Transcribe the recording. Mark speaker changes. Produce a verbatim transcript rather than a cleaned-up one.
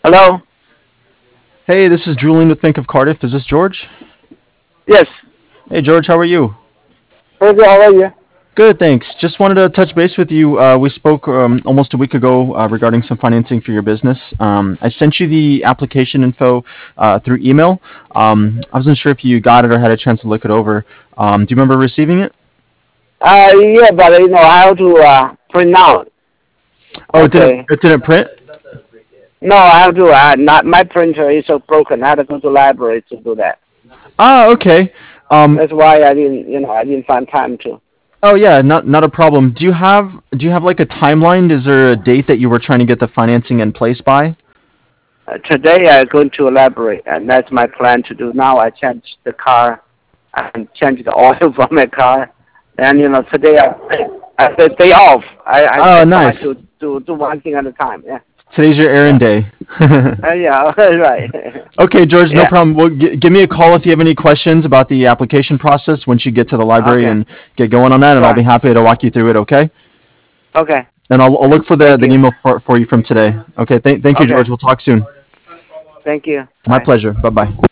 Speaker 1: Hello?
Speaker 2: Hey, this is Julian with Bank of Cardiff. Is this George?
Speaker 1: Yes.
Speaker 2: Hey, George, how are you?
Speaker 1: Very good. How are you?
Speaker 2: Good, thanks. Just wanted to touch base with you. Uh, we spoke um, almost a week ago uh, regarding some financing for your business. Um, I sent you the application info uh, through email. Um, I wasn't sure if you got it or had a chance to look it over. Um, do you remember receiving it?
Speaker 1: Uh, yeah, but you know how to uh, print out.
Speaker 2: Oh, it didn't.
Speaker 1: Okay.
Speaker 2: It didn't print.
Speaker 1: No, I have to. Uh, not my printer is so broken. I had to go to library to do that.
Speaker 2: Ah, okay. Um,
Speaker 1: That's why I didn't. You know, I didn't find time to.
Speaker 2: oh yeah, not not a problem. Do you have do you have like a timeline? Is there a date that you were trying to get the financing in place by?
Speaker 1: Uh, today I'm going to library, and that's my plan to do. Now I changed the car, and changed the oil for my car, and you know today I I the day off. I I, I
Speaker 2: Oh,
Speaker 1: try
Speaker 2: nice.
Speaker 1: to do do one thing at a time. Yeah.
Speaker 2: Today's your
Speaker 1: Yeah.
Speaker 2: errand day.
Speaker 1: Uh, yeah. Right.
Speaker 2: Okay, George, no
Speaker 1: Yeah.
Speaker 2: problem. Well, g- give me a call if you have any questions about the application process once you get to the library
Speaker 1: Okay.
Speaker 2: and get going on that, and I'll be
Speaker 1: Sure.
Speaker 2: happy to walk you through it. Okay,
Speaker 1: Okay.
Speaker 2: and I'll, I'll look
Speaker 1: Thank
Speaker 2: for the,
Speaker 1: thank
Speaker 2: the
Speaker 1: you.
Speaker 2: email for, for you from today. Okay, thank thank you, George.
Speaker 1: Okay.
Speaker 2: We'll talk soon.
Speaker 1: Thank you.
Speaker 2: My
Speaker 1: Bye.
Speaker 2: pleasure. Bye bye.